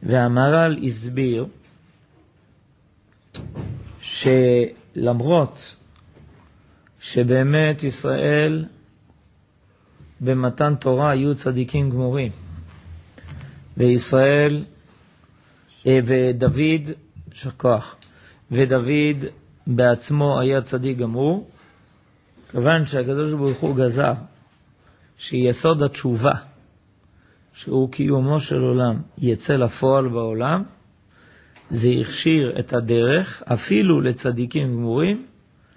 והמהר"ל הסביר שלמרות שבאמת ישראל במתן תורה היו צדיקים גמורים, וישראל ודוד שכוח, ודוד בעצמו היה צדיק גמור, כיוון שהקדוש ברוך הוא גזר שיסוד התשובה, שהוא קיומו של עולם, יצא לפועל בעולם, זה הכשיר את הדרך, אפילו לצדיקים גמורים,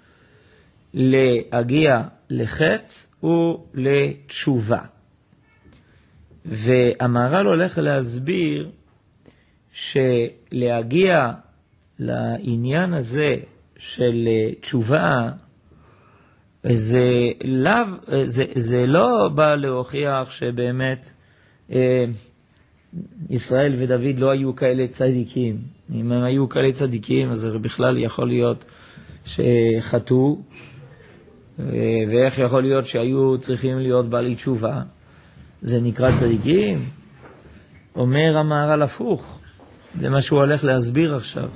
להגיע לחץ ולתשובה. והמהר"ל הולך להסביר שלהגיע לעניין הזה של תשובה, זה לא בא להוכיח שבאמת ישראל ודוד לא היו כאלה צדיקים. אם הם היו כאלה צדיקים, אז בכלל יכול להיות שחטאו, ואיך יכול להיות שהיו צריכים להיות בעלי תשובה? זה נקרא צדיקים? אומר המהר"ל הפוך. זה מה שהוא הולך להסביר עכשיו.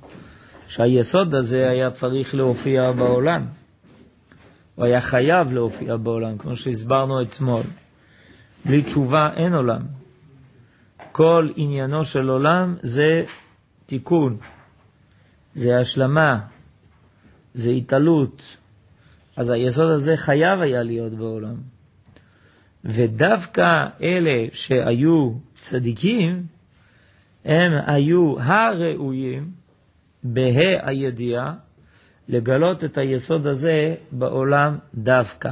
שהיסוד הזה היה צריך להופיע בעולם. הוא היה חייב להופיע בעולם, כמו שהסברנו אתמול. בלי תשובה אין עולם. כל עניינו של עולם זה תיקון, זה השלמה, זה התעלות. אז היסוד הזה חייב היה להיות בעולם. ודווקא אלה שהיו צדיקים, הם היו הראויים בה"א הידיעה לגלות את היסוד הזה בעולם דווקא.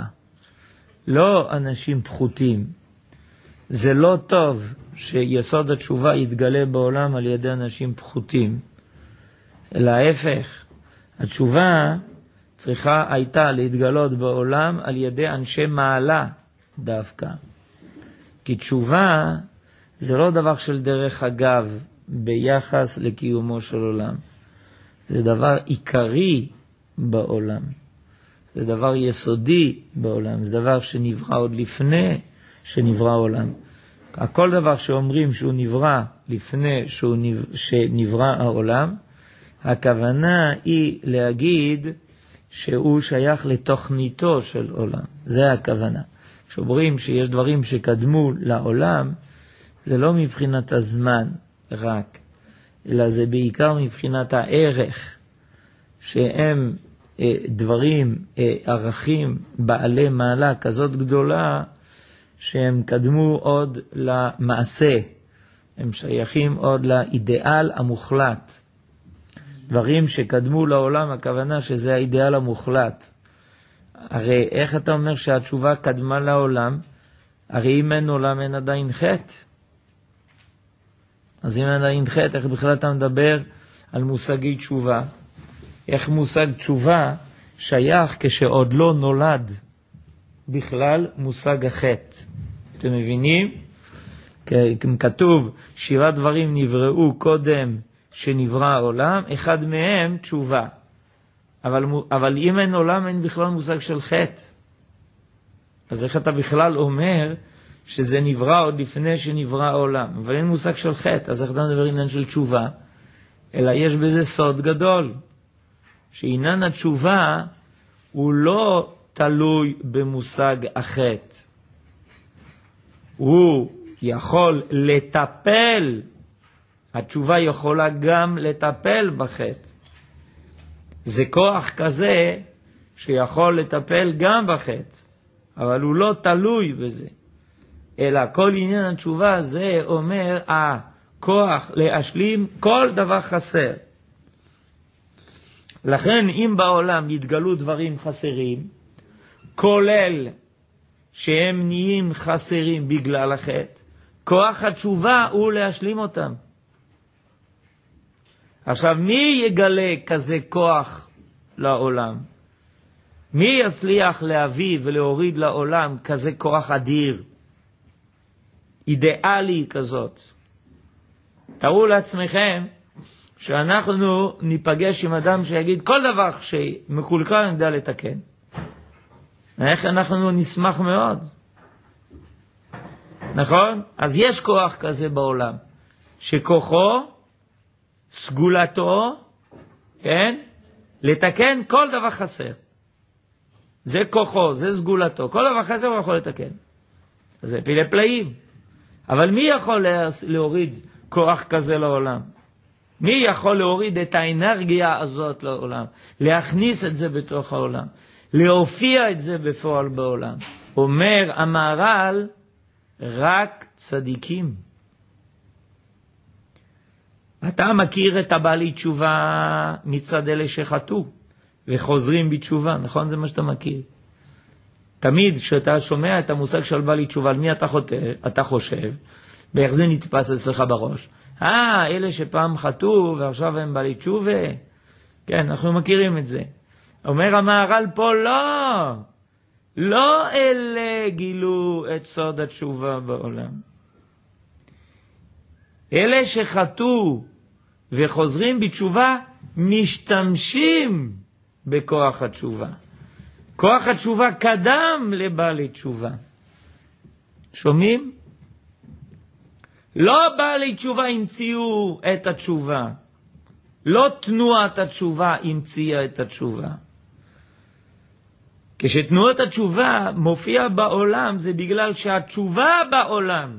לא אנשים פחותים. זה לא טוב שיסוד התשובה יתגלה בעולם על ידי אנשים פחותים. אלא ההפך, התשובה צריכה הייתה להתגלות בעולם על ידי אנשי מעלה דווקא. כי תשובה זה לא דבר של דרך אגב ביחס לקיומו של עולם. זה דבר עיקרי בעולם. זה דבר יסודי בעולם. זה דבר שנברא עוד לפני שנברא עולם. כל דבר שאומרים שהוא נברא לפני שנברא העולם, הכוונה היא להגיד שהוא שייך לתוכניתו של עולם. זה הכוונה. כשאומרים שיש דברים שקדמו לעולם, זה לא מבחינת הזמן רק, אלא זה בעיקר מבחינת הערך, שהם דברים, ערכים, בעלי מעלה כזאת גדולה, שהם קדמו עוד למעשה, הם שייכים עוד לאידאל המוחלט. דברים שקדמו לעולם, הכוונה שזה האידאל המוחלט. הרי איך אתה אומר שהתשובה קדמה לעולם? הרי אם אין עולם אין עדיין חטא. אז אם אין עדיין חטא, איך בכלל אתה מדבר על מושגי תשובה? איך מושג תשובה שייך כשעוד לא נולד בכלל מושג החטא? אתם מבינים? כתוב 7 דברים נבראו קודם שנברא העולם, אחד מהם תשובה. אבל אם אין עולם אין בכלל מושג של חטא. אז איך אתה בכלל אומר שזה נברא עוד לפני שנברא העולם? אבל אין מושג של חטא, אז איך אתה מדבר עניין של תשובה? אלא יש בזה סוד גדול, שעניין התשובה הוא לא תלוי במושג החטא. הוא יכול לטפל, התשובה יכולה גם לטפל בחטא. זה כוח כזה שיכול לטפל גם בחטא, אבל הוא לא תלוי בזה. אלא כל עניין התשובה זה אומר הכוח להשלים כל דבר חסר. לכן אם בעולם יתגלו דברים חסרים, כולל שהם נהיים חסרים בגלל החטא, כוח התשובה הוא להשלים אותם. עכשיו מי יגלה כזה כוח לעולם? מי יצליח להביא ולהוריד לעולם כזה כוח אדיר, אידיאלי כזאת? תראו לעצמכם שאנחנו ניפגש עם אדם שיגיד כל דבר שמקולקל נדע לתקן. איך אנחנו נשמח מאוד. נכון? אז יש כוח כזה בעולם שכוחו, סגולתו, כן? לתקן כל דבר חסר. זה כוחו, זה סגולתו. כל דבר חסר הוא יכול לתקן. אז זה פילי פלאים. אבל מי יכול להוריד כוח כזה לעולם? מי יכול להוריד את האנרגיה הזאת לעולם? להכניס את זה בתוך העולם. להופיע את זה בפועל בעולם. אומר המהר"ל, רק צדיקים. אתה מכיר את הבעלי תשובה מצד אלה שחטאו וחוזרים בתשובה, נכון? זה מה שאתה מכיר. תמיד כשאתה שומע את המושג של בעלי תשובה, על מי אתה חושב, ואיך זה נתפס אצלך בראש? אלה שפעם חטאו ועכשיו הם בעלי תשובה. כן, אנחנו מכירים את זה. אומר המהר"ל פה, לא אלה גילו את סוד התשובה בעולם. אלה שחטאו וחוזרים בתשובה משתמשים בכוח התשובה. כוח התשובה קדם לבעלי תשובה. שומעים? לא בעלי תשובה המציאו את התשובה. לא תנועת התשובה המציאה את התשובה. כשתנועת התשובה מופיע בעולם, זה בגלל שהתשובה בעולם.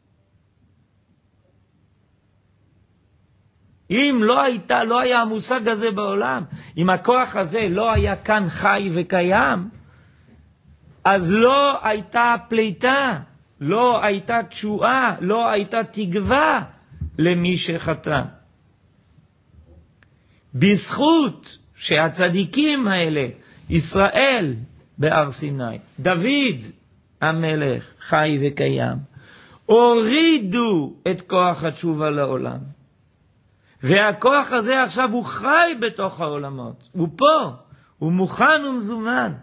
אם לא היה המושג הזה בעולם, אם הכוח הזה לא היה כאן חי וקיים, אז לא הייתה פליטה, לא הייתה תשועה, לא הייתה תקווה למי שחטא. בזכות שהצדיקים האלה, ישראל בהר סיני, דוד המלך חי וקיים, הורידו את כוח התשובה לעולם. והכוח הזה עכשיו הוא חי בתוך העולמות. הוא פה, הוא מוכן ומזומן.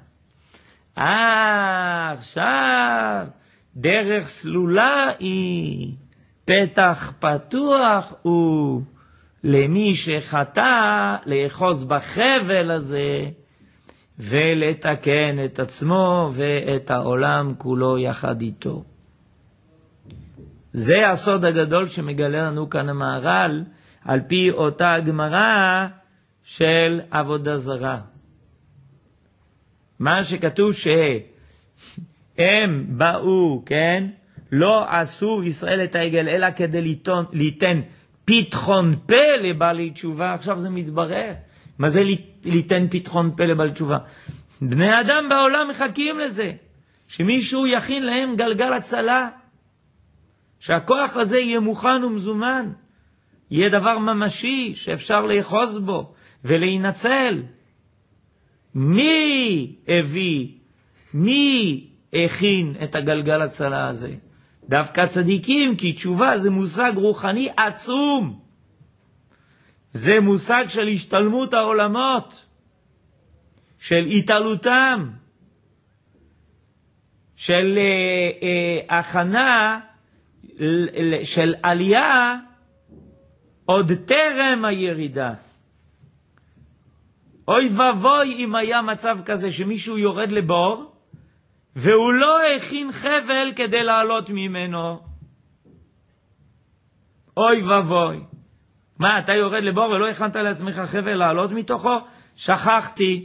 עכשיו, דרך סלולה היא, פתח פתוח הוא למי שחטא לאחוז בחבל הזה, ולתקן את עצמו ואת העולם כולו יחד איתו. זה הסוד הגדול שמגלה לנו כאן המהר"ל, על פי אותה הגמרא של עבודה זרה. מה שכתוב שהם באו, כן? לא עשו ישראל את העגל, אלא כדי ליתן פתחון פה לבעלי תשובה. עכשיו זה מתברר. מה זה ליתן פתחון פה לבעלי תשובה? בני אדם בעולם מחכים לזה. שמישהו יכין להם גלגל הצלה. שהכוח הזה יהיה מוכן ומזומן. יהיה דבר ממשי שאפשר לאחוז בו ולהינצל. מי הביא, מי הכין את הגלגל הצלה הזה? דווקא צדיקים, כי תשובה זה מושג רוחני עצום. זה מושג של השתלמות העולמות, של התעלותם, של הכנה, של עלייה, עוד טרם הירידה. אוי ובוי אם היה מצב כזה שמישהו יורד לבור, והוא לא הכין חבל כדי לעלות ממנו. אוי ובוי. מה, אתה יורד לבור ולא הכנת לעצמך חבל לעלות מתוכו? שכחתי.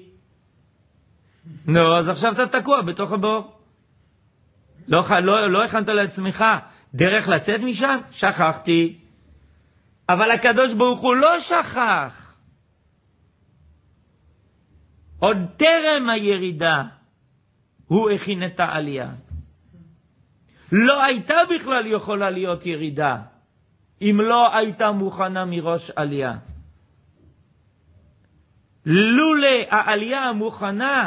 אז עכשיו אתה תקוע בתוך הבור. לא הכנת לעצמך דרך לצאת משם? שכחתי. אבל הקדוש ברוך הוא לא שכח. עוד טרם הירידה הוא הכין את העלייה. לא הייתה בכלל יכולה להיות ירידה אם לא הייתה מוכנה מראש עלייה. לולא העלייה המוכנה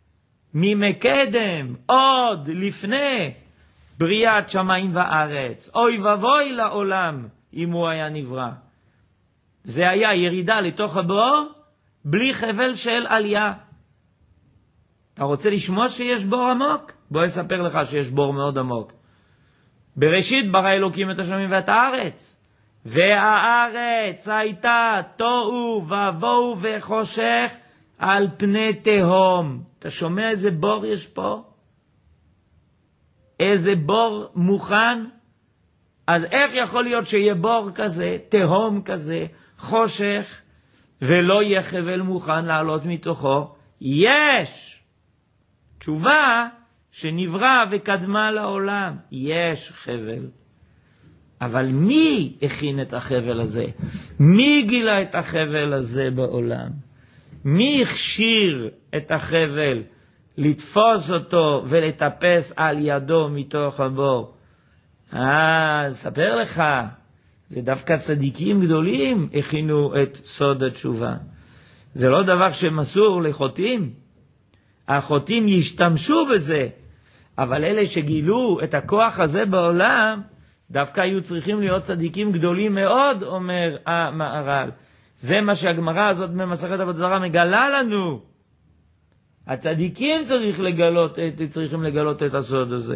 ממקדם עוד לפני בריאת שמיים וארץ, אוי ובוי לעולם אם הוא היה נברא. זה היה ירידה לתוך הבור בלי חבל של עלייה. אתה רוצה לשמוע שיש בור עמוק? בוא אספר לך שיש בור מאוד עמוק. בראשית ברא אלוקים את השמים ואת הארץ, והארץ הייתה תוהו ובוהו וחושך על פני תהום. אתה שומע איזה בור יש פה? איזה בור מוכן? אז איך יכול להיות שיהיה בור כזה, תהום כזה, חושך, ולא יהיה חבל מוכן לעלות מתוכו? יש תשובה שנברא וקדמה לעולם. יש חבל. אבל מי הכין את החבל הזה? מי גילה את החבל הזה בעולם? מי הכשיר את החבל לתפוס אותו ולטפס על ידו מתוך הבור? ספר לך, זה דווקא צדיקים גדולים הכינו את סוד התשובה. זה לא דבר שמסור לחוטאים. החוטאים ישתמשו בזה, אבל אלה שגילו את הכוח הזה בעולם, דווקא היו צריכים להיות צדיקים גדולים מאוד, אומר המהר"ל. זה מה שהגמרא הזאת במסכת עבודה זרה מגלה לנו. הצדיקים צריכים לגלות את הסוד הזה.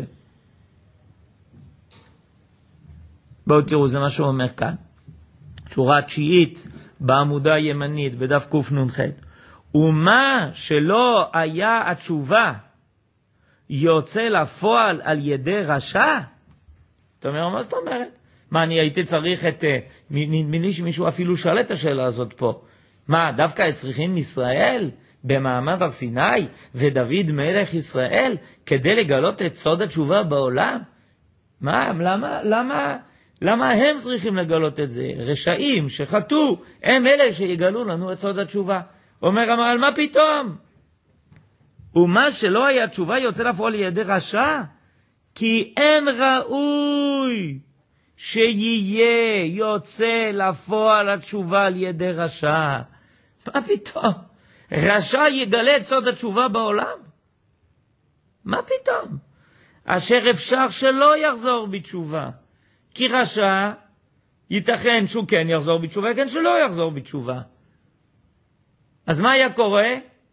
בואו תראו, זה מה שהוא אומר כאן. שורה תשיעית בעמודה הימנית בדף קנ"ח. ומה שלא היה התשובה יוצא לפועל על ידי רשע? אתה אומר, מה זאת אומרת? מה, אני הייתי צריך נדמה לי שמישהו אפילו שאל את השאלה הזאת פה. מה, דווקא צריכים ישראל במעמד הר סיני ודוד מלך ישראל כדי לגלות את סוד התשובה בעולם? מה, למה הם צריכים לגלות את זה? רשעים שחטאו, הם אלה שיגלו לנו את סוד התשובה. אומר המהר"ל, מה פתאום? ומה שלא היה תשובה יוצא לפועל על ידי רשע? כי אין ראוי שיהיה יוצא לפועל התשובה על ידי רשע. מה פתאום? רשע יגלה את סוד התשובה בעולם? מה פתאום? אשר אפשר שלא יחזור בתשובה. כי רשע ייתכן שהוא כן יחזור בתשובה, כן שלא יחזור בתשובה. אז מה היה קורה?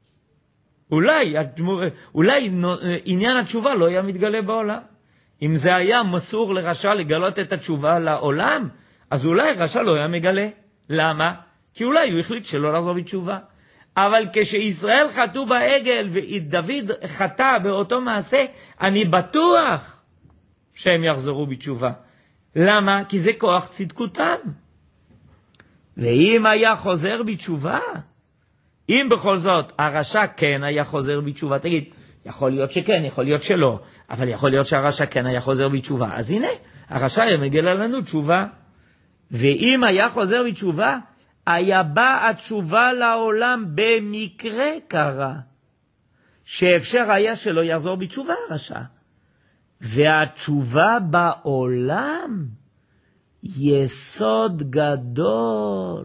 אולי עניין התשובה לא היה מתגלה בעולם. אם זה היה מסור לרשע לגלות את התשובה לעולם, אז אולי רשע לא היה מגלה. למה? כי אולי הוא החליט שלא לחזור בתשובה. אבל כשישראל חטאו בעגל ודוד חטא באותו מעשה, אני בטוח שהם יחזרו בתשובה. למה? כי זה כוח צדקותם. ואם היה חוזר בתשובה, אם בכל זאת הרשע כן היה חוזר בתשובה, תגיד, יכול להיות שכן, יכול להיות שלא, אבל יכול להיות שהרשע כן היה חוזר בתשובה. אז הנה, הרשע היה מגלה לנו תשובה. ואם היה חוזר בתשובה, היה בא התשובה לעולם במקרה קרה, שאפשר היה שלא יחזור בתשובה הרשע. והתשובה בעולם יסוד גדול,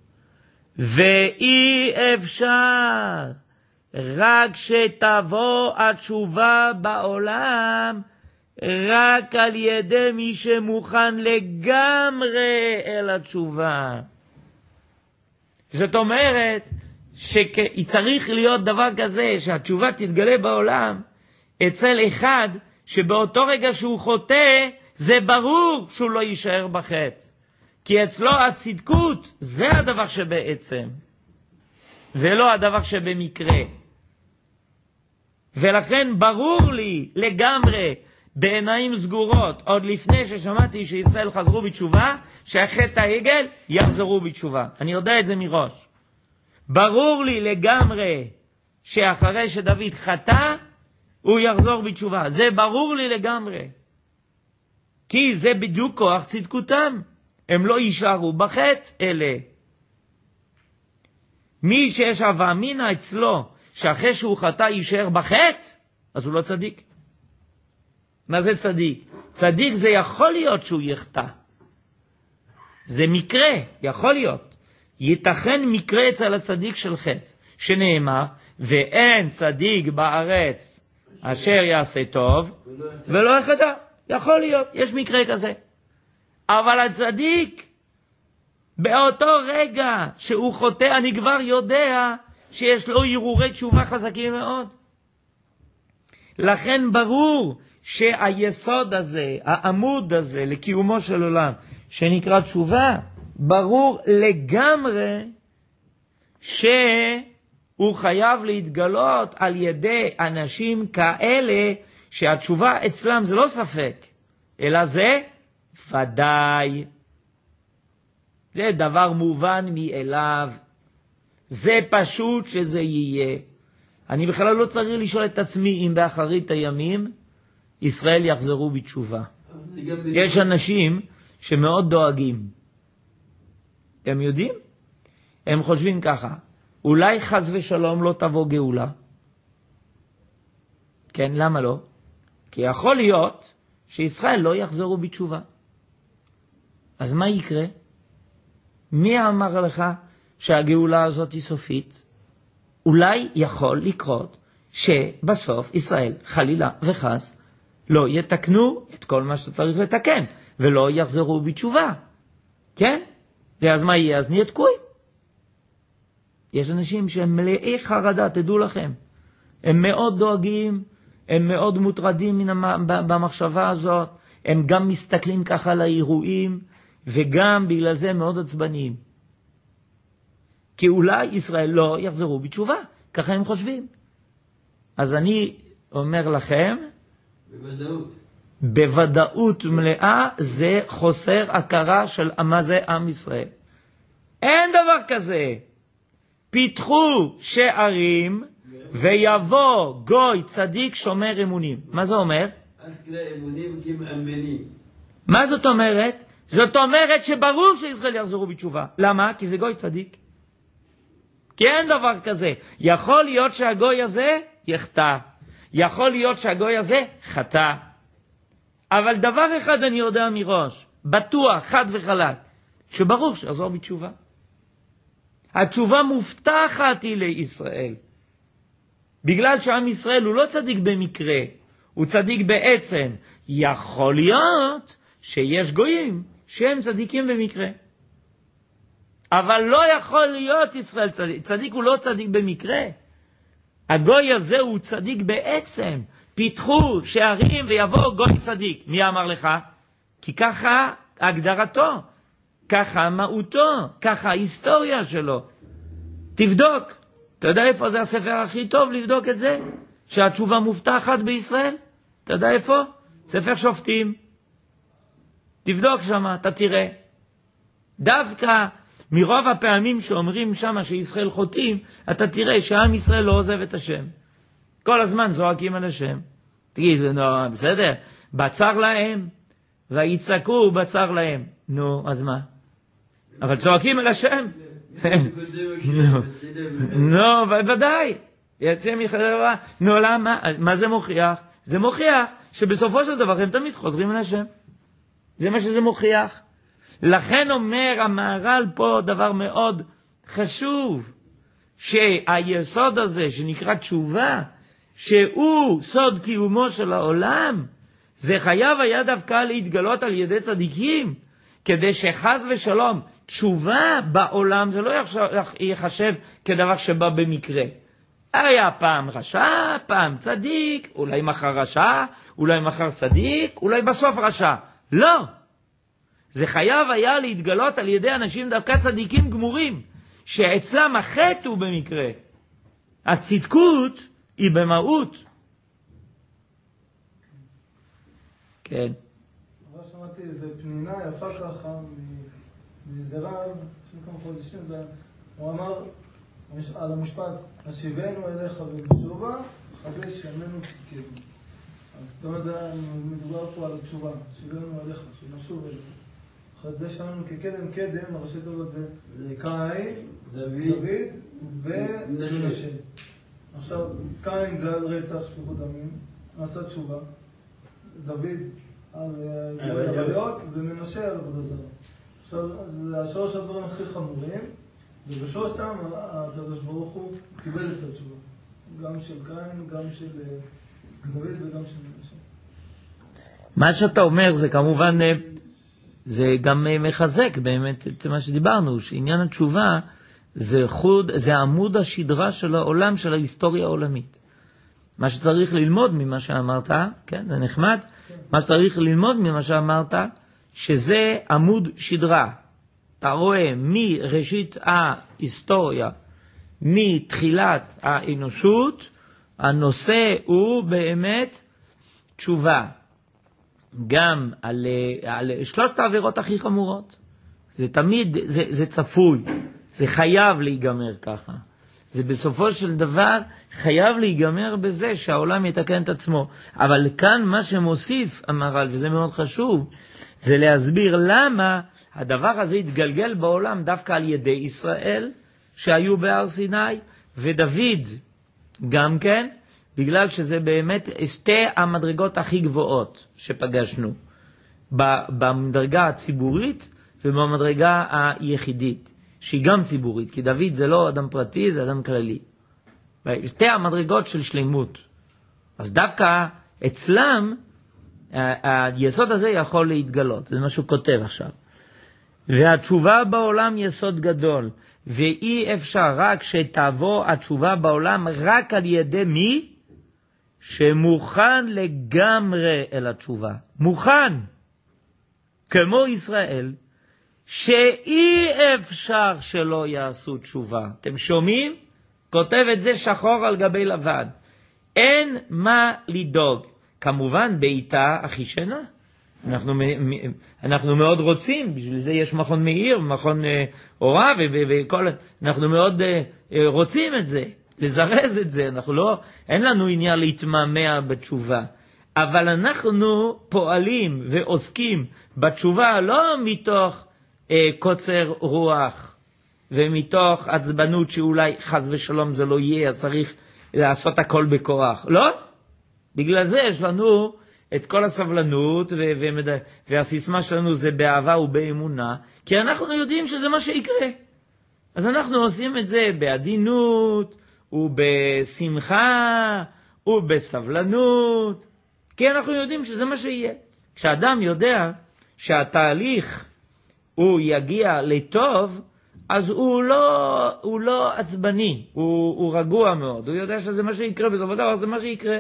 ואי אפשר רק שתבוא התשובה בעולם רק על ידי מי שמוכן לגמרי אל התשובה. זאת אומרת שצריך להיות דבר כזה שהתשובה תתגלה בעולם אצל אחד שבאותו רגע שהוא חוטא זה ברור שהוא לא יישאר בחטא, כי אצלו הצדקות זה הדבר שבעצם ולא הדבר שבמקרה. ולכן ברור לי לגמרי בעיניים סגורות עוד לפני ששמעתי שישראל חזרו בתשובה שהחטא העגל יחזרו בתשובה. אני יודע את זה מראש. ברור לי לגמרי שאחרי שדוד חטא הוא יחזור בתשובה. זה ברור לי לגמרי, כי זה בדיוק כוח צדקותם. הם לא יישארו בחטא אלה. מי שיש הווה אמינא אצלו שאחרי שהוא חטא יישאר בחטא, אז הוא לא צדיק. מה זה צדיק? צדיק זה יכול להיות שהוא יחטא. זה מקרה, יכול להיות. ייתכן מקרה אצל הצדיק של חטא, שנאמר, ואין צדיק בארץ אשר יעשה טוב ולא יחטא. יכול להיות, יש מקרה כזה. אבל הצדיק, באותו רגע שהוא חוטא, אני כבר יודע שיש לו הרהורי תשובה חזקים מאוד. לכן ברור שהיסוד הזה, העמוד הזה לקיומו של עולם, שנקרא תשובה, ברור לגמרי שהוא חייב להתגלות על ידי אנשים כאלה שהתשובה אצלם זה לא ספק, אלא זה ודאי. זה דבר מובן מאליו. זה פשוט שזה יהיה. אני בכלל לא צריך לשאול את עצמי אם באחרית הימים ישראל יחזרו בתשובה. יש אנשים שמאוד דואגים. אתם יודעים? הם חושבים ככה, אולי חס ושלום לא תבוא גאולה. כן, למה לא? כי יכול להיות שישראל לא יחזרו בתשובה. אז מה יקרה? מי אמר לך שהגאולה הזאת היא סופית? אולי יכול לקרות שבסוף ישראל, חלילה וחס, לא יתקנו את כל מה שצריך לתקן, ולא יחזרו בתשובה. כן? ואז מה יהיה? אז נהיה תקועים. יש אנשים שהם מלאי חרדה, תדעו לכם. הם מאוד דואגים, הם מאוד מוטרדים במחשבה הזאת, הם גם מסתכלים ככה על האירועים, וגם בגלל זה מאוד עצבניים. כי אולי ישראל לא יחזרו בתשובה, ככה הם חושבים. אז אני אומר לכם, בוודאות מלאה זה חוסר הכרה של מה זה עם ישראל. אין דבר כזה. פיתחו שערים ויבוא גוי צדיק שומר אמונים. מה זה אומר? מה זאת אומרת? זאת אומרת שברור שישראל יחזרו בתשובה. למה? כי זה גוי צדיק. כי אין דבר כזה. יכול להיות שהגוי הזה יחטא. יכול להיות שהגוי הזה חטא. אבל דבר אחד אני יודע מראש, בטוח, חד וחלק, שברור שיחזור בתשובה. התשובה מובטחת היא לישראל. בגלל שעם ישראל הוא לא צדיק במקרה, הוא צדיק בעצם. יכול להיות שיש גויים שהם צדיקים במקרה. אבל לא יכול להיות ישראל צדיק. צדיק הוא לא צדיק במקרה. הגוי הזה הוא צדיק בעצם. פיתחו שערים ויבוא גוי צדיק. מי אמר לך? כי ככה הגדרתו, ככה מהותו, ככה ההיסטוריה שלו. תבדוק. אתה יודע איפה זה הספר הכי טוב לבדוק את זה? שהתשובה מובטחת בישראל? אתה יודע איפה? ספר שופטים. תבדוק שם, אתה תראה. דווקא מרוב הפעמים שאומרים שם שישראל חוטאים, אתה תראה שעם ישראל לא עוזב את השם. כל הזמן זועקים על השם. תגיד, נו, בסדר, בצר להם, ויצעקו בצר להם. נו, אז מה? אבל צועקים על השם. נו, ודאי. יצא מחדרה. נו, למה? מה זה מוכיח? זה מוכיח שבסופו של דבר הם תמיד חוזרים על השם. זה מה שזה מוכיח. לכן אומר המהר"ל פה דבר מאוד חשוב, שהיסוד הזה שנקרא תשובה, שהוא סוד קיומו של העולם, זה חייב היה דווקא להתגלות על ידי צדיקים, כדי שחס ושלום תשובה בעולם זה לא יחשב כדבר שבא במקרה. היה פעם רשע, פעם צדיק, אולי מחר רשע, אולי מחר צדיק, אולי בסוף רשע. לא. זה חייב היה להתגלות על ידי אנשים דווקא צדיקים גמורים, שאצלם החטא הוא במקרה. הצדקות היא במהות. כן. אבל שמעתי איזה פנינה יפה ככה מאיזה רב, לפני כמה חודשים, הוא אמר על המשפט, השיבנו אליך בתשובה, חדש ימינו כקדם. אז זאת אומרת, מדובר פה על התשובה, שיבנו אליך, שנשוב אליך. חדש ימינו כקדם, קדם, הראשי תיבות זה קין, דוד ומנשה. עכשיו, קין זה על רצח שפיכות דמים, עשה תשובה. דוד על עריות ומנשה על עבודה זרה. עכשיו, זה השלוש הדברים הכי חמורים, ובשלושתם הקדוש ברוך הוא קיבל את התשובה. גם של קין, גם של דוד וגם של מנשה. מה שאתה אומר זה כמובן, זה גם מחזק באמת את מה שדיברנו, שעניין התשובה זה עמוד השדרה של העולם, של ההיסטוריה העולמית. מה שצריך ללמוד ממה שאמרת, כן, זה נחמד, מה שצריך ללמוד ממה שאמרת, שזה עמוד שדרה. אתה רואה מראשית ההיסטוריה, מתחילת האנושות, הנושא הוא באמת תשובה. גם על שלושת העבירות הכי חמורות. זה תמיד, זה צפוי, זה חייב להיגמר ככה. זה בסופו של דבר חייב להיגמר בזה שהעולם יתקן את עצמו. אבל כאן מה שמוסיף המהר"ל, וזה מאוד חשוב, זה להסביר למה הדבר הזה התגלגל בעולם דווקא על ידי ישראל, שהיו בהר סיני, ודוד גם כן, בגלל שזה באמת שתי המדרגות הכי גבוהות שפגשנו, במדרגה הציבורית ובמדרגה היחידית, שהיא גם ציבורית, כי דוד זה לא אדם פרטי, זה אדם כללי. שתי המדרגות של שלמות. אז דווקא אצלם, היסוד הזה יכול להתגלות, זה מה שהוא כותב עכשיו. והתשובה בעולם יסוד גדול, ואי אפשר רק שתעבור התשובה בעולם רק על ידי מי? שמוכן לגמרי אל התשובה. מוכן. כמו ישראל, שאי אפשר שלא יעשו תשובה. אתם שומעים? כותב את זה שחור על גבי לבן. אין מה לדאוג. כמובן בעיטה הכי שנה. אנחנו מאוד רוצים, בשביל זה יש מכון מאיר, מכון הוראה וכל, אנחנו מאוד רוצים את זה, לזרז את זה, אין לנו עניין להתמהמה בתשובה, אבל אנחנו פועלים ועוסקים בתשובה לא מתוך קוצר רוח ומתוך עצבנות שאולי חס ושלום זה לא יהיה, אז צריך לעשות הכל בכוח, לא? בגלל זה יש לנו את כל הסבלנות, והסיסמה שלנו זה באהבה ובאמונה, כי אנחנו יודעים שזה מה שיקרה. אז אנחנו עושים את זה בעדינות, ובשמחה, ובסבלנות, כי אנחנו יודעים שזה מה שיהיה. כשאדם יודע שהתהליך הוא יגיע לטוב, אז הוא לא עצבני, הוא רגוע מאוד, הוא יודע שזה מה שיקרה, בסופו של דבר זה מה שיקרה.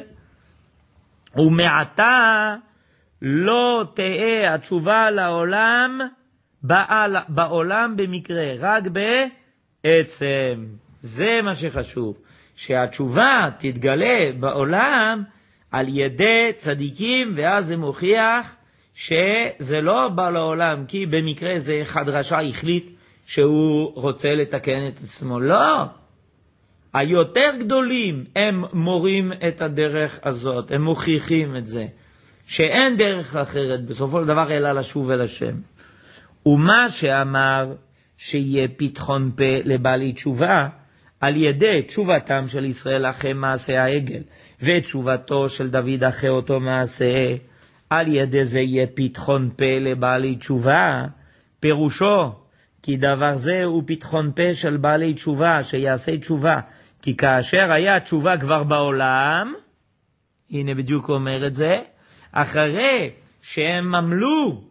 ומעתה לא תהיה התשובה לעולם בעולם במקרה, רק בעצם. זה מה שחשוב, שהתשובה תתגלה בעולם על ידי צדיקים, ואז זה מוכיח שזה לא בא לעולם כי במקרה זה אחד רשע החליט שהוא רוצה לתקן את עצמו. לא. היותר גדולים הם מורים את הדרך הזאת, הם מוכיחים את זה, שאין דרך אחרת בסופו של דבר אלא לשוב אל השם. ומה שאמר שיהיה פתחון פה לבעלי תשובה, על ידי תשובתם של ישראל אחרי מעשה העגל, ותשובתו של דוד אחרי אותו מעשה, על ידי זה יהיה פתחון פה לבעלי תשובה, פירושו, כי דבר זה הוא פתחון פה של בעלי תשובה, שיעשה תשובה, כי כאשר היה תשובה כבר בעולם, הנה בדיוק הוא אומר את זה, אחרי שהם עמלו,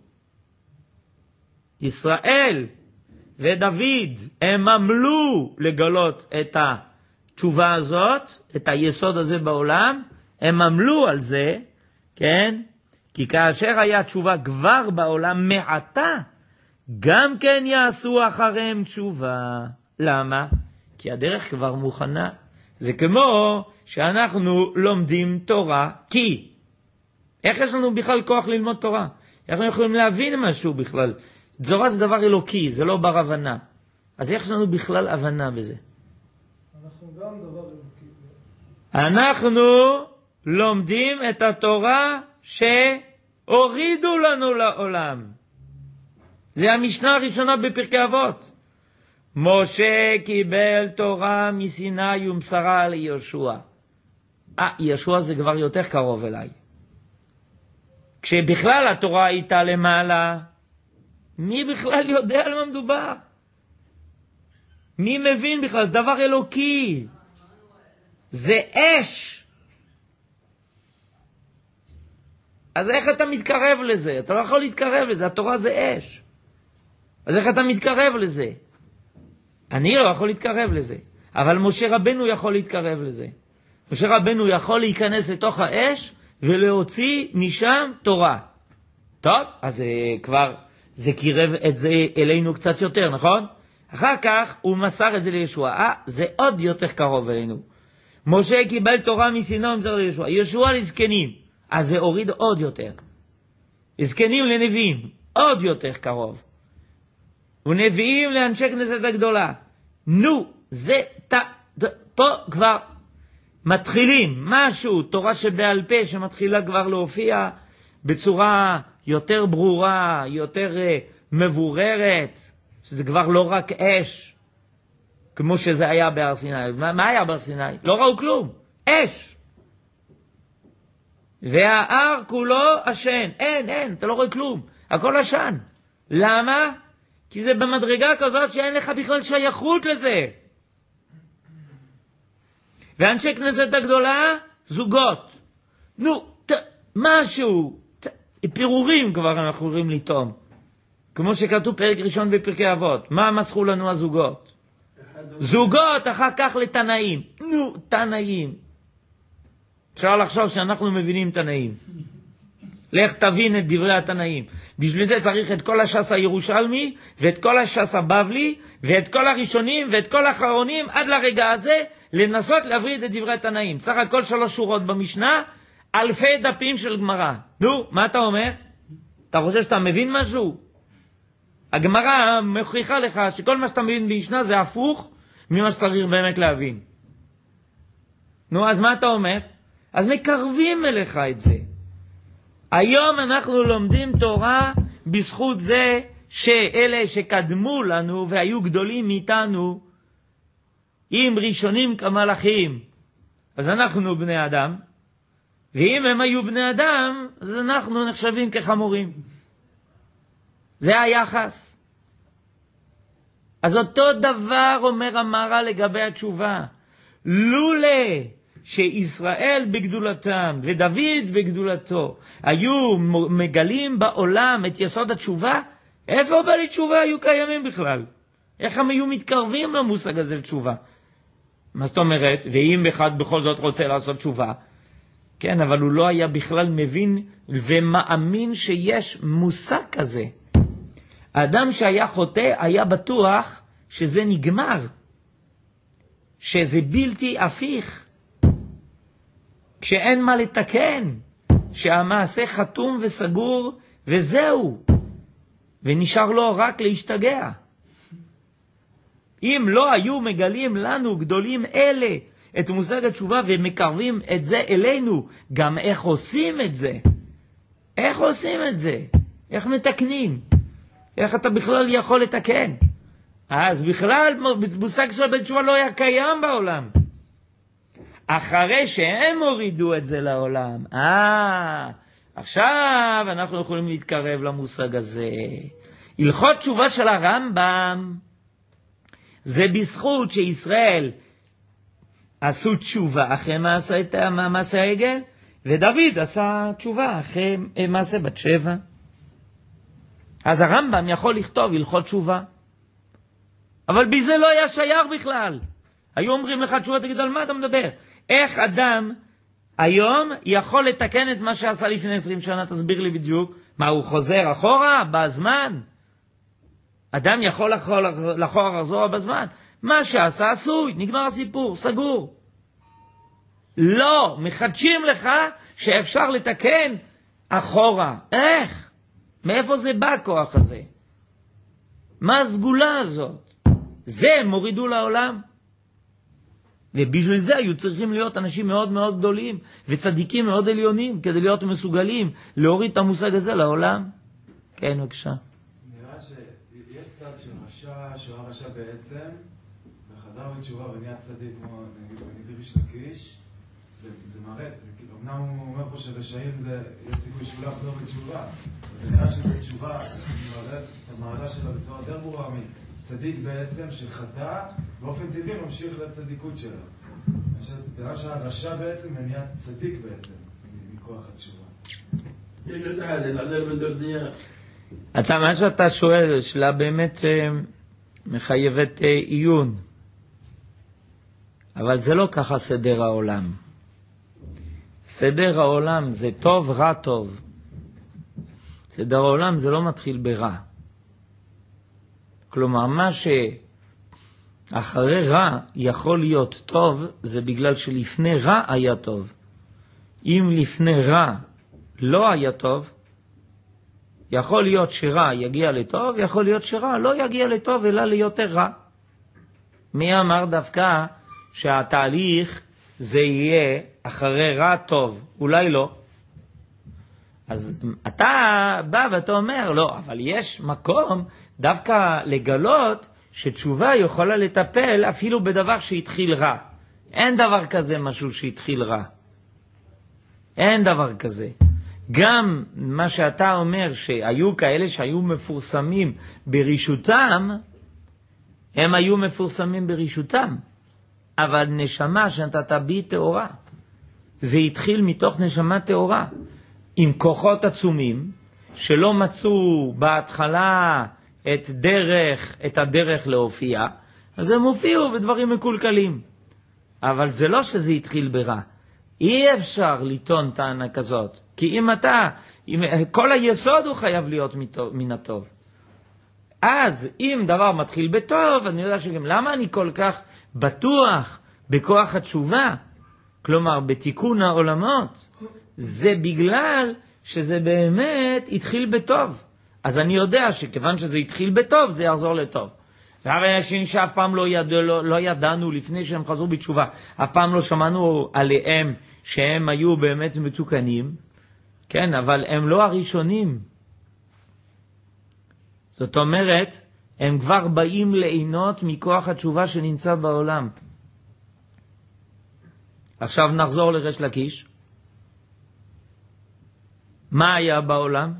ישראל ודוד, הם עמלו לגלות את התשובה הזאת, את היסוד הזה בעולם, הם עמלו על זה, כן? כי כאשר היה תשובה כבר בעולם מעתה, גם כן יעשו אחריהם תשובה. למה? כי הדרך כבר מוכנה. זה כמו שאנחנו לומדים תורה, כי איך יש לנו בכלל כוח ללמוד תורה? איך אנחנו יכולים להבין משהו בכלל? תורה זה דבר אלוקי, זה לא בר הבנה. אז איך יש לנו בכלל הבנה בזה? אנחנו גם דבר אלוקי. אנחנו לומדים את התורה שהורידו לנו לעולם. זה המשנה הראשונה בפרקי אבות. משה קיבל תורה מסיני ומסרה ליהושע. יהושע זה כבר יותר קרוב אליי. כשבכלל התורה הייתה למעלה, מי בכלל יודע על מה מדובר? מי מבין בכלל? זה דבר אלוקי. זה אש. אז איך אתה מתקרב לזה? אתה לא יכול להתקרב לזה, התורה זה אש. אז איך אתה מתקרב לזה? אני לא יכול להתקרב לזה, אבל משה רבנו יכול להתקרב לזה. משה רבנו יכול להיכנס לתוך האש ולהוציא משם תורה. טוב, אז כבר זה קירב את זה אלינו קצת יותר, נכון? אחר כך הוא מסר את זה לישוע. זה עוד יותר קרוב אלינו. משה קיבל תורה מסיני ומסר לישוע. ישוע לזקנים. אז זה הוריד עוד יותר. זקנים לנביאים, עוד יותר קרוב. ונביאים לאנשי כנסת הגדולה. נו, זה פה כבר מתחילים משהו, תורה שבעל פה שמתחילה כבר להופיע בצורה יותר ברורה, יותר מבוררת, שזה כבר לא רק אש, כמו שזה היה בהר סיני. מה היה בהר סיני? לא ראו כלום, אש. וההר כולו עשן, אין, אתה לא רואה כלום, הכל עשן. למה? כי זה במדרגה כזאת שאין לך בכלל שייכות לזה. ואנשי כנסת הגדולה, זוגות. נו, משהו, פירורים כבר אנחנו יכולים לטעום. כמו שכתוב פרק ראשון בפרקי אבות. מה מסכו לנו הזוגות? זוגות אחר כך לתנאים. נו, תנאים. אפשר לחשוב שאנחנו מבינים תנאים. לך תבין את דברי התנאים. בשביל זה צריך את כל הש"ס הירושלמי, ואת כל הש"ס הבבלי, ואת כל הראשונים, ואת כל האחרונים, עד לרגע הזה, לנסות להבריא את דברי התנאים. סך הכל 3 שורות במשנה, אלפי דפים של גמרא. נו, מה אתה אומר? אתה חושב שאתה מבין משהו? הגמרא מוכיחה לך שכל מה שאתה מבין במשנה זה הפוך ממה שצריך באמת להבין. נו, אז מה אתה אומר? אז מקרבים אליך את זה. היום אנחנו לומדים תורה בזכות זה שאלה שקדמו לנו והיו גדולים מאיתנו, אם ראשונים כמלאכים, אז אנחנו בני אדם, ואם הם היו בני אדם, אז אנחנו נחשבים כחמורים. זה היחס. אז אותו דבר אומר המהר"ל לגבי התשובה. לולא שישראל בגדולתם ודוד בגדולתו היו מגלים בעולם את יסוד התשובה, איפה בעלי תשובה היו קיימים בכלל? איך הם היו מתקרבים למושג הזה לתשובה? מה זאת אומרת? ואם אחד בכל זאת רוצה לעשות תשובה, כן, אבל הוא לא היה בכלל מבין ומאמין שיש מושג כזה. האדם שהיה חוטא היה בטוח שזה נגמר, שזה בלתי הפיך, כשאין מה לתקן, שהמעשה חתום וסגור וזהו, ונשאר לו רק להשתגע. אם לא היו מגלים לנו גדולים אלה את מושג התשובה ומקרבים את זה אלינו, גם איך עושים את זה? איך עושים את זה? איך מתקנים? איך אתה בכלל יכול לתקן? אז בכלל מושג של בתשובה לא היה קיים בעולם. אחרי שהם הורידו את זה לעולם, עכשיו אנחנו יכולים להתקרב למושג הזה. הלכות תשובה של הרמב"ם, זה בזכות שישראל עשו תשובה אחרי מעשה העגל, ודוד עשה תשובה אחרי מעשה בת שבע. אז הרמב"ם יכול לכתוב הלכות תשובה. אבל בזה לא היה שייך בכלל. היו אומרים לך תשובה, תגיד על מה אתה מדבר? איך אדם היום יכול לתקן את מה שעשה לפני 20 שנה? תסביר לי בדיוק. מה, הוא חוזר אחורה בזמן? אדם יכול לחזור אחורה בזמן? מה שעשה עשוי, נגמר הסיפור, סגור. לא, מחדשים לך שאפשר לתקן אחורה. איך? מאיפה זה בא הכוח הזה? מה הסגולה הזאת? זה הם הורידו לעולם. ובשביל זה היו צריכים להיות אנשים מאוד מאוד גדולים וצדיקים מאוד עליונים כדי להיות מסוגלים להוריד את המושג הזה לעולם. כן, בבקשה. נראה שיש צד של רשע, שהוא הרשע בעצם, וחזר בתשובה ונהיה צדיק כמו נגיד ריש לקיש. זה מראה, אמנם הוא אומר פה שרשעים יש סיכוי שהוא לא יחזור בתשובה. זה נראה שזה תשובה, מראה את המעלה שלה בצורה יותר ברורה צדיק בעצם שחטא, באופן טבעי ממשיך לצדיקות שלו. נראה שהרשע בעצם נהיה צדיק בעצם, מכוח התשובה. מה שאתה שואל, שאלה באמת מחייבת עיון. אבל זה לא ככה סדר העולם. סדר העולם זה טוב, רע, טוב. סדר העולם זה לא מתחיל ברע. כלומר, מה שאחרי רע יכול להיות טוב, זה בגלל שלפני רע היה טוב. אם לפני רע לא היה טוב, יכול להיות שרע יגיע לטוב, יכול להיות שרע לא יגיע לטוב, אלא ליותר רע. מי אמר דווקא שהתהליך זה יהיה אחרי רע טוב? אולי לא. אז אתה בא ואתה אומר, לא, אבל יש מקום דווקא לגלות שתשובה יכולה לטפל אפילו בדבר שהתחיל רע. אין דבר כזה משהו שהתחיל רע. אין דבר כזה. גם מה שאתה אומר שהיו כאלה שהיו מפורסמים ברישותם, הם היו מפורסמים ברישותם. אבל נשמה שנתת בי תאורה. זה התחיל מתוך נשמה תאורה. עם כוחות עצומים שלא מצאו בהתחלה את הדרך להופיע, אז הם הופיעו בדברים מקולקלים. אבל זה לא שזה התחיל ברע. אי אפשר לטעון טענה כזאת. כי כל היסוד הוא חייב להיות מן הטוב. אז אם דבר מתחיל בטוב, אני יודע שגם למה אני כל כך בטוח בכוח התשובה, כלומר בתיקון העולמות, זה בגלל שזה באמת התחיל בטוב. אז אני יודע שכיוון שזה התחיל בטוב, זה יחזור לטוב. והרי אנשים שאף פעם לא ידענו לפני שהם חזרו בתשובה, אף פעם לא שמענו עליהם שהם היו באמת מתוקנים, כן, אבל הם לא הראשונים. זאת אומרת, הם כבר באים ליהנות מכוח התשובה שנמצא בעולם. עכשיו נחזור לריש לקיש. מה היה בעולם?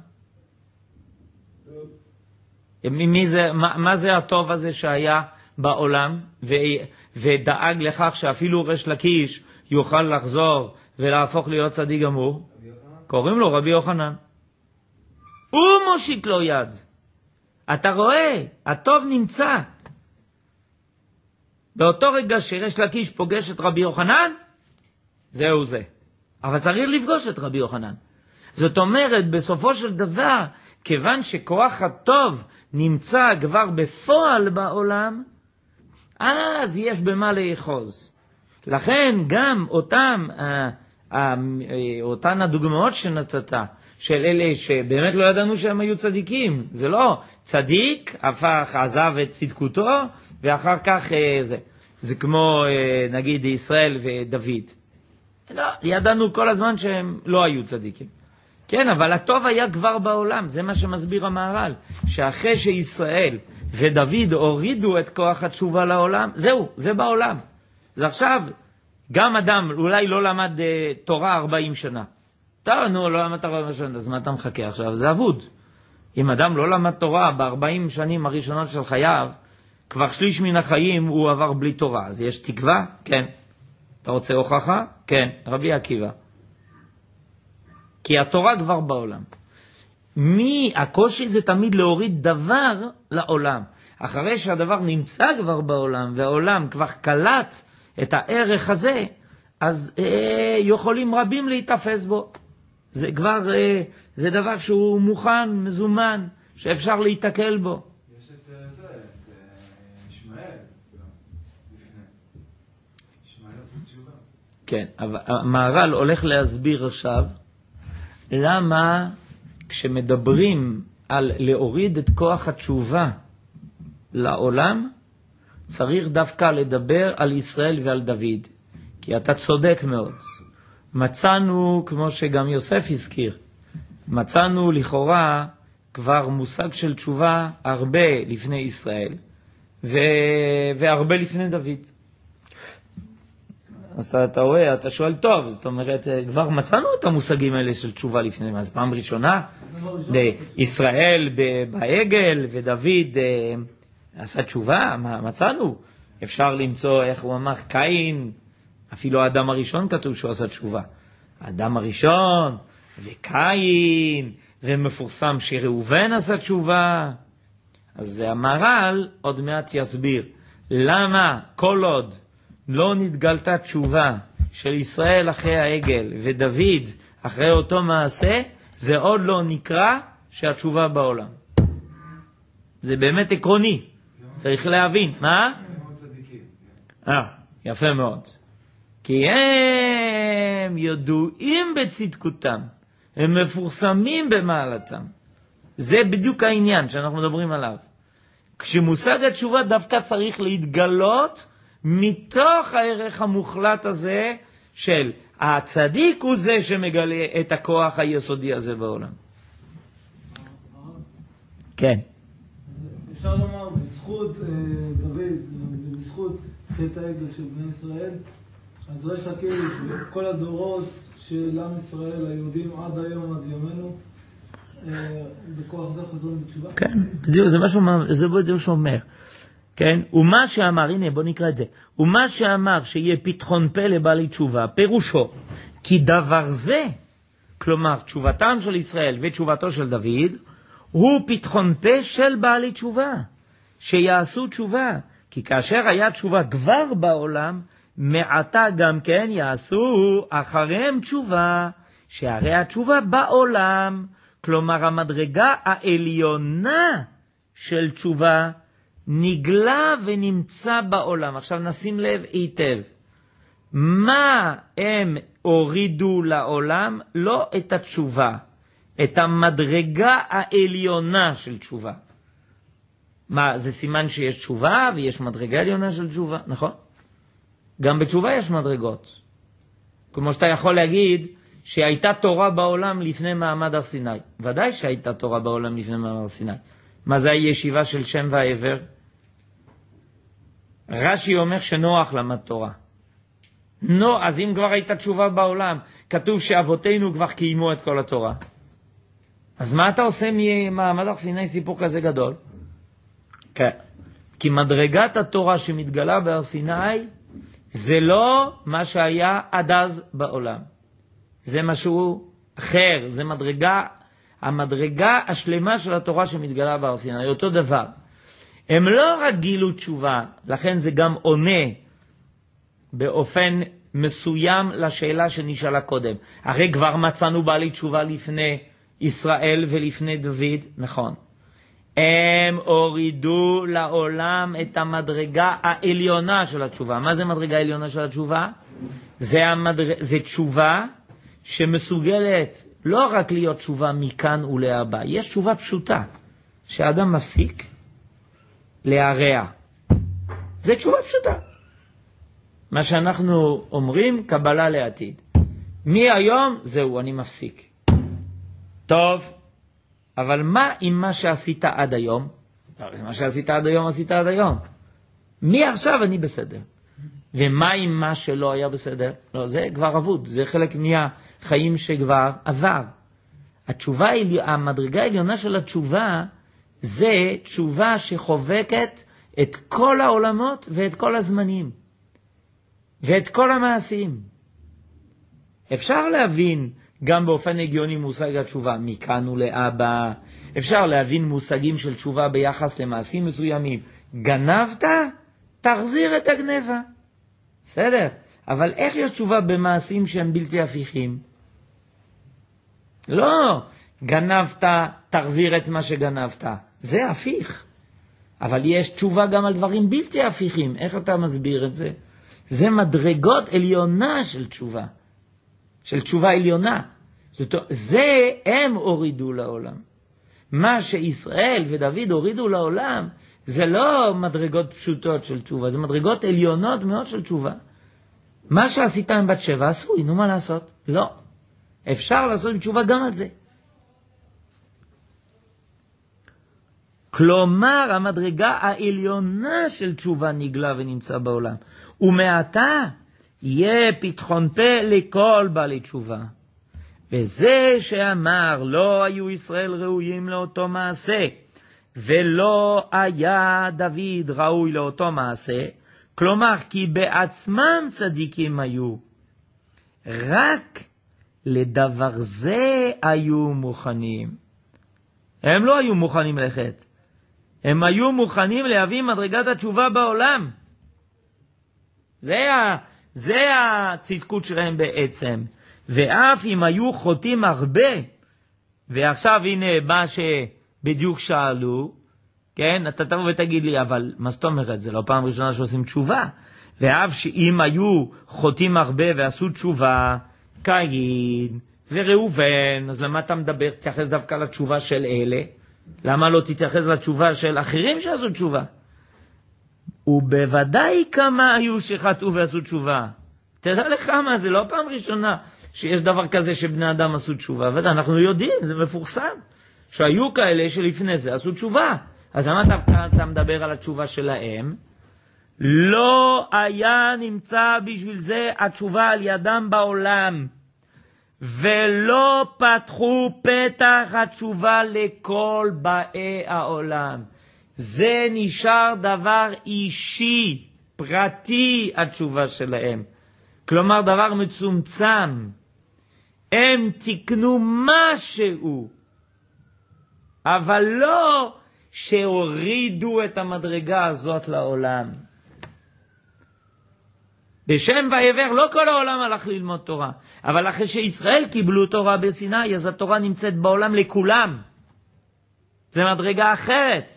מה זה הטוב הזה שהיה בעולם ודאג לכך שאפילו ריש לקיש יוכל לחזור ולהפוך להיות צדיק גמור? קוראים לו רבי יוחנן. הוא מושיט לו יד. אתה רואה, הטוב נמצא. באותו רגע שריש לקיש פוגש את רבי יוחנן, זהו זה. אבל צריך לפגוש את רבי יוחנן. זאת אומרת, בסופו של דבר, כיוון שכוח הטוב נמצא כבר בפועל בעולם, אז יש במה לאחוז. לכן גם אותן הדוגמאות שנתת, של אלה שבאמת לא ידענו שהם היו צדיקים, זה לא צדיק, עזב את צדקותו, ואחר כך זה כמו נגיד ישראל ודוד. לא, ידענו כל הזמן שהם לא היו צדיקים. כן, אבל הטוב היה כבר בעולם, זה מה שמסביר המהר"ל, שאחרי שישראל ודוד הורידו את כוח התשובה לעולם, זהו, זה בעולם. אז עכשיו, גם אדם אולי לא למד תורה 40 שנה. טוב, לא למד 40 שנה, אז מה אתה מחכה עכשיו? זה אבוד. אם אדם לא למד תורה ב-40 שנים הראשונות של חייו, כבר שליש מן החיים הוא עבר בלי תורה. אז יש תקווה? כן. אתה רוצה הוכחה? כן. רבי עקיבא. כי התורה כבר בעולם. הקושי זה תמיד להוריד דבר לעולם. אחרי שהדבר נמצא כבר בעולם, והעולם כבר קלט את הערך הזה, אז יכולים רבים להתאפס בו. זה כבר, זה דבר שהוא מוכן, מזומן, שאפשר להתקל בו. יש את ישמעאל, לפני. ישמעאל עשה תשובה. כן, אבל המהר"ל הולך להסביר עכשיו, למה כשמדברים על להוריד את כוח התשובה לעולם, צריך דווקא לדבר על ישראל ועל דוד. כי אתה צודק מאוד. מצאנו, כמו שגם יוסף הזכיר, מצאנו לכאורה כבר מושג של תשובה הרבה לפני ישראל, והרבה לפני דוד. אז אתה רואה, אתה שואל טוב, זאת אומרת, כבר מצאנו את המושגים האלה של תשובה לפני, אז פעם ראשונה, ישראל בעגל ודוד עשה תשובה, מצאנו. אפשר למצוא, איך הוא אמר, קין, אפילו האדם הראשון כתוב שהוא עשה תשובה. האדם הראשון וקין, ומפורסם שראובן עשה תשובה. אז המהר"ל עוד מעט יסביר, למה כל עוד לא נתגלתה תשובה של ישראל אחרי העגל ודוד אחרי אותו מעשה, זה עוד לא נקרא שהתשובה בעולם. זה באמת עקרוני, צריך להבין. מה? יפה מאוד. כי הם ידועים בצדקותם, הם מפורסמים במעלתם. זה בדיוק העניין שאנחנו מדברים עליו. כשמושג התשובה דווקא צריך להתגלות מתוך הערך המוחלט הזה של הצדיק הוא זה שמגלה את הכוח היסודי הזה בעולם. כן. אפשר לומר, בזכות דוד, בזכות חטא העגל של בני ישראל, אז ריש לקיש וכל הדורות של עם ישראל, היהודים עד היום, עד ימינו, בכוח זה חוזרים בתשובה. כן, בדיוק, זה בדיוק שאומר. כן, ומה שאמר, הנה בוא נקרא את זה, ומה שאמר שיהיה פתחון פה לבעלי תשובה, פירושו, כי דבר זה, כלומר תשובתם של ישראל ותשובתו של דוד, הוא פתחון פה של בעלי תשובה, שיעשו תשובה, כי כאשר היה תשובה כבר בעולם, מעתה גם כן יעשו אחריהם תשובה, שהרי התשובה בעולם, כלומר המדרגה העליונה של תשובה, נגלה ונמצא בעולם. עכשיו נשים לב היטב. מה הם הורידו לעולם? לא את התשובה, את המדרגה העליונה של תשובה. מה, זה סימן שיש תשובה ויש מדרגה עליונה של תשובה, נכון? גם בתשובה יש מדרגות. כמו שאתה יכול להגיד שהייתה תורה בעולם לפני מעמד הר סיני. ודאי שהייתה תורה בעולם לפני מעמד הר סיני. מה זה הישיבה של שם והעבר? רש"י אומר שנוח למד תורה. אז אם כבר הייתה תשובה בעולם, כתוב שאבותינו כבר קיימו את כל התורה. אז מה אתה עושה ממעמד הר סיני סיפור כזה גדול? כן. כי מדרגת התורה שמתגלה בהר סיני, זה לא מה שהיה עד אז בעולם. זה משהו אחר, זה המדרגה השלמה של התורה שמתגלה בהר סיני, אותו דבר. הם לא רק גילו תשובה, לכן זה גם עונה באופן מסוים לשאלה שנשאלה קודם. הרי כבר מצאנו בעלי תשובה לפני ישראל ולפני דוד, נכון. הם הורידו לעולם את המדרגה העליונה של התשובה. מה זה מדרגה העליונה של התשובה? זה תשובה שמסוגלת לא רק להיות תשובה מכאן ולהבא. יש תשובה פשוטה, שהאדם מפסיק להרע. זה תשובה פשוטה. מה שאנחנו אומרים, קבלה לעתיד. מהיום, זהו, אני מפסיק. טוב, אבל מה עם מה שעשית עד היום? מה שעשית עד היום, עשית עד היום. מעכשיו אני בסדר. ומה עם מה שלא היה בסדר? לא, זה כבר אבוד. זה חלק מהחיים שכבר עבר. התשובה, המדרגה העליונה של התשובה, זה תשובה שחובקת את כל העולמות ואת כל הזמנים. ואת כל המעשים. אפשר להבין גם באופן הגיוני מושג התשובה מכאן ולאבא. אפשר להבין מושגים של תשובה ביחס למעשים מסוימים. גנבת, תחזיר את הגנבה. בסדר? אבל איך יש תשובה במעשים שהם בלתי הפיכים? לא, גנבת, תחזיר את מה שגנבת. זה הפיך. אבל יש תשובה גם על דברים בלתי הפיכים. איך אתה מסביר את זה? זה מדרגות עליונה של תשובה. של תשובה עליונה. זה הם הורידו לעולם. מה שישראל ודוד הורידו לעולם, זה לא מדרגות פשוטות של תשובה, זה מדרגות עליונות מאוד של תשובה. מה שעשית עם בת שבע, עשוי, נו מה לעשות? לא. אפשר לעשות תשובה גם על זה. כלומר, המדרגה העליונה של תשובה נגלה ונמצא בעולם. ומעתה יהיה פתחון פה לכל בעלי תשובה. וזה שאמר לא היו ישראל ראויים לאותו מעשה, ולא היה דוד ראוי לאותו מעשה, כלומר כי בעצמם צדיקים היו, רק לדבר זה היו מוכנים. הם לא היו מוכנים לחטא, הם היו מוכנים להביא מדרגת התשובה בעולם. זה הצדקות שלהם בעצם. ואף אם היו חוטאים הרבה, ועכשיו הנה מה שבדיוק שאלו, כן, אתה תבוא ותגיד לי, אבל מה זאת אומרת? זה לא פעם ראשונה שעושים תשובה. ואף שאם היו חוטאים הרבה ועשו תשובה, קין וראובן, אז למה אתה מדבר? תייחס דווקא לתשובה של אלה. למה לא תתייחס לתשובה של אחרים שעשו תשובה? ובוודאי כמה היו שחטאו ועשו תשובה. תדע לך מה, זה לא פעם ראשונה שיש דבר כזה שבני אדם עשו תשובה. ואנחנו יודעים, זה מפורסם, שהיו כאלה שלפני זה עשו תשובה. אז למה אתה מדבר על התשובה שלהם? לא היה נמצא בשביל זה התשובה על ידם בעולם. ולא פתחו פתח התשובה לכל באי העולם. זה נשאר דבר אישי, פרטי, התשובה שלהם. כלומר, דבר מצומצם. הם תקנו משהו, אבל לא שהורידו את המדרגה הזאת לעולם. בשם ויבר לא כל העולם הלך ללמוד תורה, אבל אחרי שישראל קיבלו תורה בסיני, אז התורה נמצאת בעולם לכולם. זה מדרגה אחרת.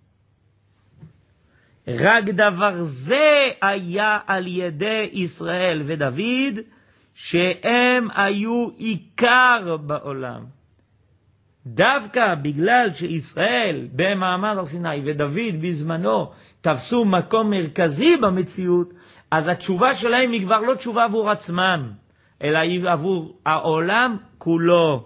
רק דבר זה היה על ידי ישראל ודוד, שהם היו עיקר בעולם. דווקא בגלל שישראל במעמד הר סיני ודוד בזמנו תפסו מקום מרכזי במציאות, אז התשובה שלהם היא כבר לא תשובה עבור עצמם, אלא היא עבור העולם כולו.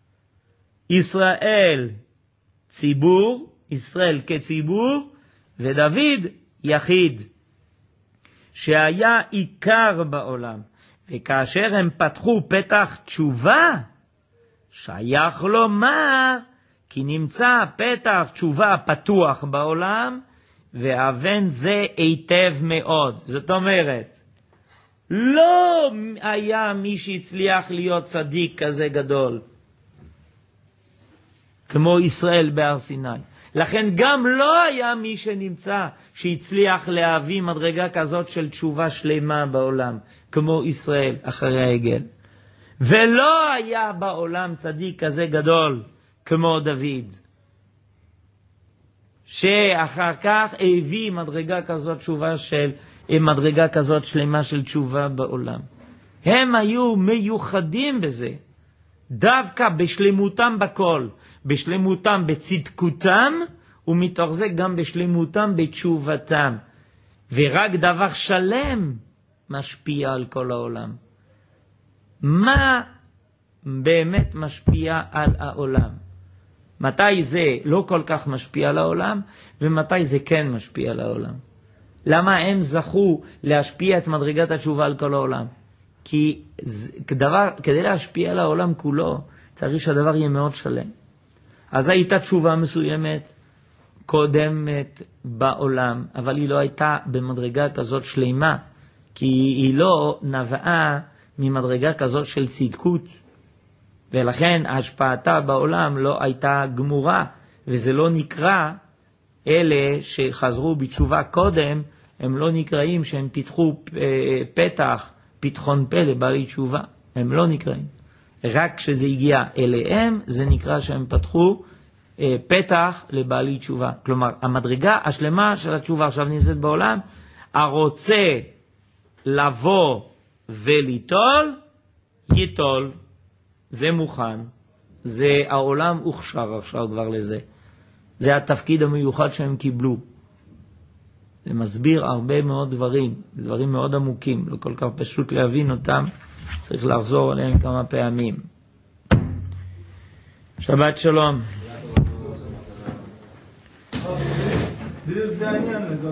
ישראל ציבור, ישראל כציבור, ודוד יחיד, שהיה עיקר בעולם. וכאשר הם פתחו פתח תשובה, שייך לומר כי נמצא פתח תשובה פתוח בעולם, ואבן זה היטב מאוד. זאת אומרת, לא היה מי שהצליח להיות צדיק כזה גדול כמו ישראל בהר סיני. לכן גם לא היה מי שנמצא שהצליח להביא מדרגה כזאת של תשובה שלמה בעולם כמו ישראל אחרי העגל. ולא היה בעולם צדיק כזה גדול כמו דוד, שאחר כך הביא מדרגה כזאת תשובה מדרגה כזאת שלמה של תשובה בעולם. הם היו מיוחדים בזה, דווקא בשלמותם בכל, בשלמותם בצדקותם, ומתוך זה גם בשלמותם בתשובתם. ורק דבר שלם משפיע על כל העולם. מה באמת משפיע על העולם? מתי זה לא כל כך משפיע על העולם, ומתי זה כן משפיע על העולם? למה הם זכו להשפיע את מדרגת התשובה על כל העולם? כי כדי להשפיע על העולם כולו, צריך שהדבר יהיה מאוד שלם. אז הייתה תשובה מסוימת קודמת בעולם, אבל היא לא הייתה במדרגה כזאת שלמה, כי היא לא נבעה ממדרגה כזאת של צדקות, ולכן השפעתה בעולם לא הייתה גמורה, וזה לא נקרא, אלה שחזרו בתשובה קודם, הם לא נקראים שהם פיתחו פתחון פה לבעלי תשובה, הם לא נקראים. רק כשזה הגיע אליהם, זה נקרא שהם פתחו פתח לבעלי תשובה. כלומר, המדרגה השלמה של התשובה עכשיו נמצאת בעולם, הרוצה לבוא וליטול, ייטול. זה מוכן. זה העולם הוכשר עכשיו כבר לזה. זה התפקיד המיוחד שהם קיבלו. זה מסביר הרבה מאוד דברים, דברים מאוד עמוקים, לא כל כך פשוט להבין אותם, צריך לחזור עליהם כמה פעמים. שבת שלום. בדיוק זה העניין.